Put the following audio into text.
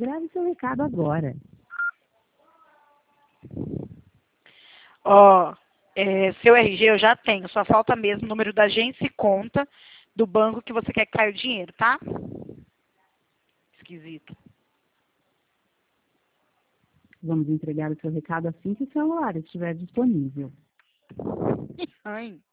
Grave seu recado agora. Ó, seu RG eu já tenho, só falta mesmo o número da agência e conta do banco que você quer que caia o dinheiro, tá? Esquisito. Vamos entregar o seu recado assim que o celular estiver disponível. Ai.